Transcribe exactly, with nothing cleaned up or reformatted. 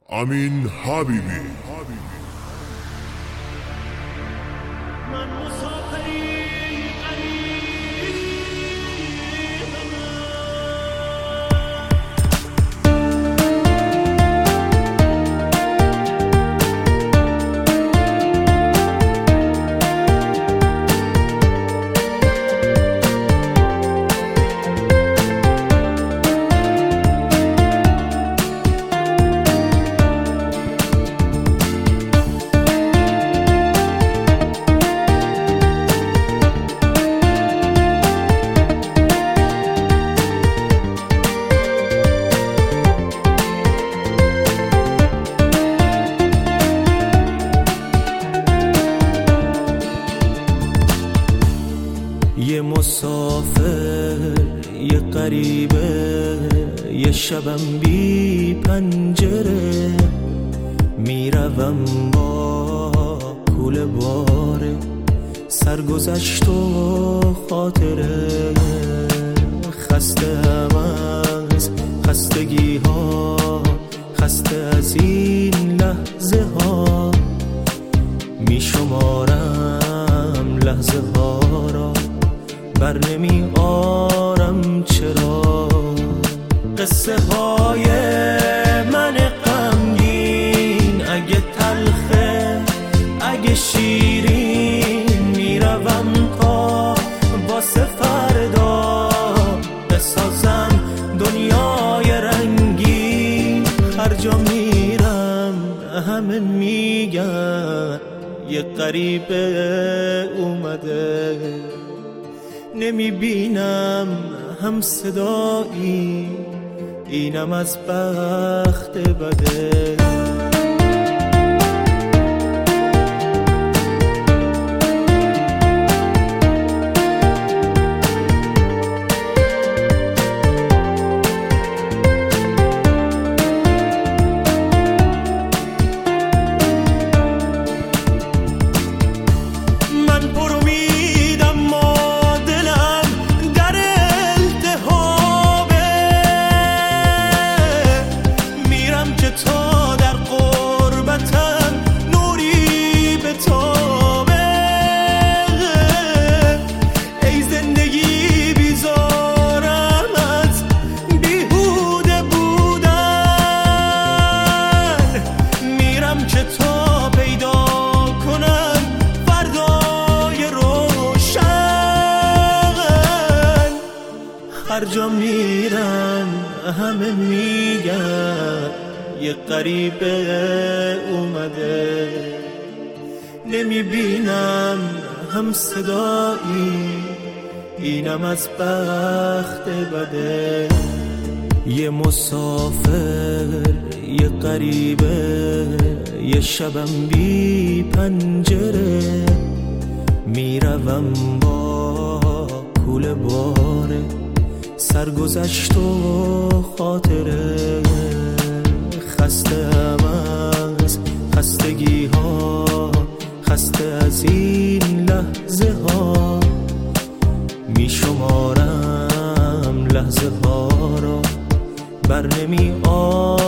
امین حبیبی. من مسافری یه مسافر، یه غریبه، یه شبم بی پنجره، میروم با کوله باره، سرگذشت و خاطره، خسته هم از خستگی ها، خسته از این لحظه ها، میشمارم لحظه ها را، بر نمی آرم چرا. قصه های من غمگین، اگه تلخه اگه شیرین، میروم تا واسه فردا بسازم دنیای رنگین. هر جا میرم همه میگن یه غریبه اومده، نمیبینم هم صدایی، اینم از بخت بده. هر جا میرم همه میگن یه غریبه اومده، نمیبینم هم صدایی، اینم از بخت بده. یه مسافر، یه غریبه، یه شبم بی پنجره، میروم با کوله باره، سرگذشت و خاطره، خسته هم از خستگی ها، خسته از این لحظه ها، میشمارم لحظه ها را، بر نمی آرم